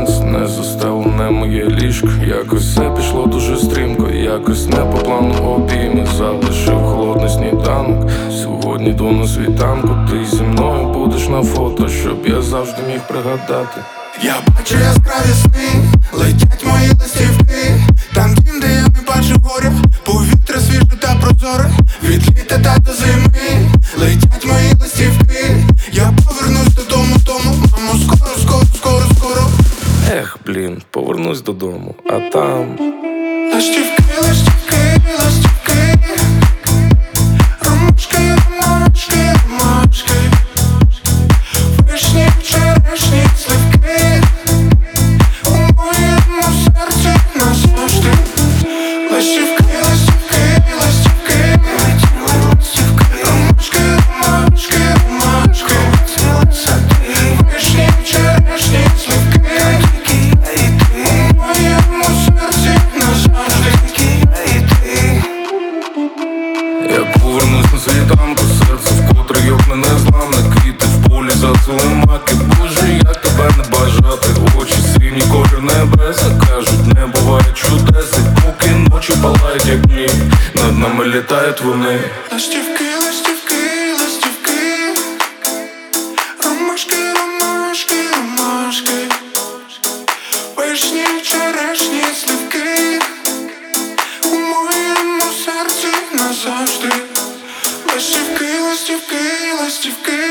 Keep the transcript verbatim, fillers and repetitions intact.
сенс, не застелене моє ліжко. Якось все пішло дуже стрімко, якось не по плану обійми. Залишив холодний сніданок. Сьогодні йду на світанку. Ти зі мною будеш на фото, щоб я завжди міг пригадати. Я бачу яскраві сни, летять мої листівки. Там дім, де я не бачу горя, повітря свіже та прозоре. Від літа та до зими летять мої листівки. Я повернусь додому, тому, мамо, скоро, скоро, скоро, скоро. Ех, блін, повернусь додому, а там Листівки, листівки, листівки, ромашки, ромашки, ромашки, вишні, черешні, сливки у моєму серці назавжди. Листівки, листівки, листівки, ромашки, ромашки, ромашки, вишні, черешні, сливки у моєму серці назавжди. я повернусь на світанку, серце вкотре йопне незламне. Квіти в полі зацвіли маки. Боже, як тебе не бажати. Очі сині, колір небеса. Кажуть, не буває чудес. І поки ночі палають, як дні, над нами літають вони. Листівки, листівки, листівки, ромашки, ромашки, ромашки, вишні, черешні, сливки у моєму серці назавжди. Листівки, листівки, листівки,